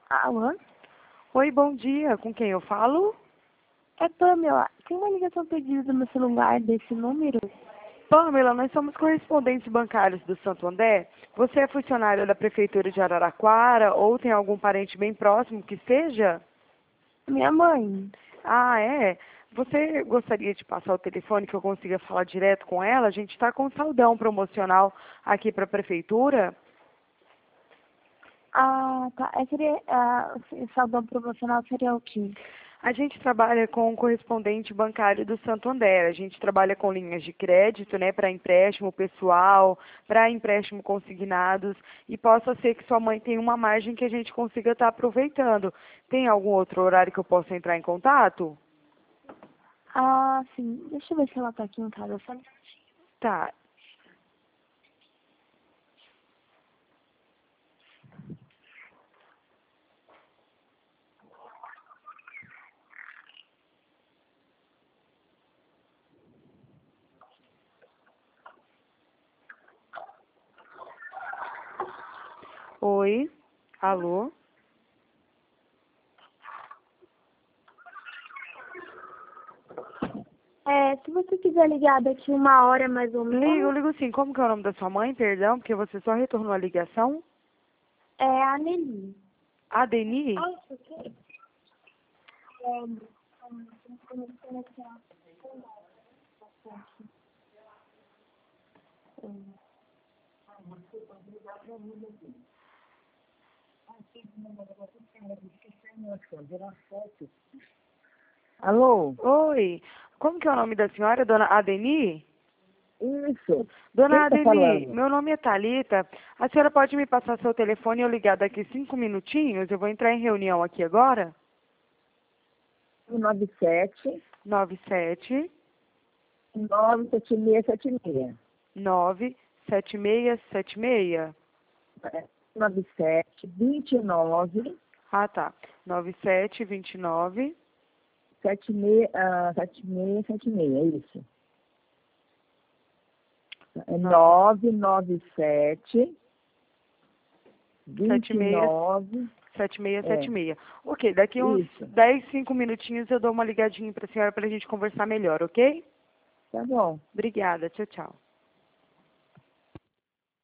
Alô? Oi, bom dia. Com quem eu falo? É Pamela. Tem uma ligação perdida no meu celular desse número? Pamela, nós somos correspondentes bancários do Santo André. Você é funcionária da Prefeitura de Araraquara ou tem algum parente bem próximo que seja? Minha mãe. Ah, é? Você gostaria de passar o telefone que eu consiga falar direto com ela? A gente está com saldão promocional aqui para a Prefeitura. Ah, tá. Esse saldo promocional seria o quê? A gente trabalha com um correspondente bancário do Santo André. A gente trabalha com linhas de crédito, né, para empréstimo pessoal, para empréstimo consignados, e possa ser que sua mãe tenha uma margem que a gente consiga estar aproveitando. Tem algum outro horário que eu possa entrar em contato? Ah, sim. Deixa eu ver se ela tá aqui em casa. Só... Tá. Oi. Alô? Se você quiser ligar daqui 1 hora mais ou Ligo, menos, ligo sim. Como que é o nome da sua mãe? Perdão, porque você só retornou a ligação. é a Nelly. Adeni? Isso aqui? Alô? Oi. Como que é o nome da senhora, dona Adeni? Isso. Quem Dona está Adeni, falando? meu nome é Thalita. A senhora pode me passar seu telefone e eu ligar daqui 5 minutinhos? Eu vou entrar em reunião aqui agora. 97 97 97676. 97676. 97 29 Ah, tá. 9729. 7676, é isso. É 9, 997 76, 29. É, 7676. Ok, daqui uns isso. 10, 5 minutinhos eu dou uma ligadinha para a senhora para a gente conversar melhor, ok? Tá bom. Obrigada. Tchau, tchau.